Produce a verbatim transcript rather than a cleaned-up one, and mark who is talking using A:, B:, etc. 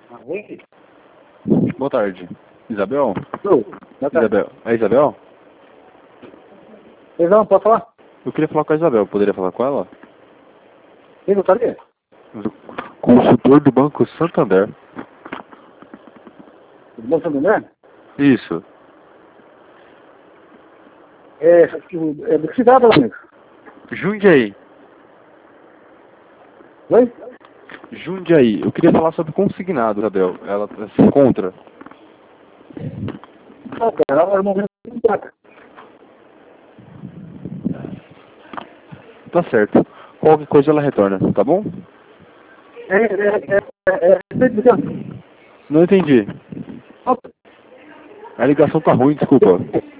A: Oi?
B: Boa tarde. Isabel?
A: Oi. Boa tarde.
B: Isabel. É Isabel?
A: Perdão, pode falar?
B: Eu queria falar com a Isabel. Poderia falar com ela?
A: Quem gostaria?
B: Consultor do Banco Santander.
A: Do Banco Santander?
B: Isso.
A: É, é do que se trata, amigo?
B: Jundiaí.
A: Oi?
B: Jundiaí. Eu queria falar sobre consignado, Isabel. Ela se encontra.
A: Não, cara, ela não se trata.
B: Tá certo. Qualquer coisa ela retorna, tá bom?
A: É, é, é, é, é, respeito do tempo.
B: Não entendi. A ligação tá ruim, desculpa.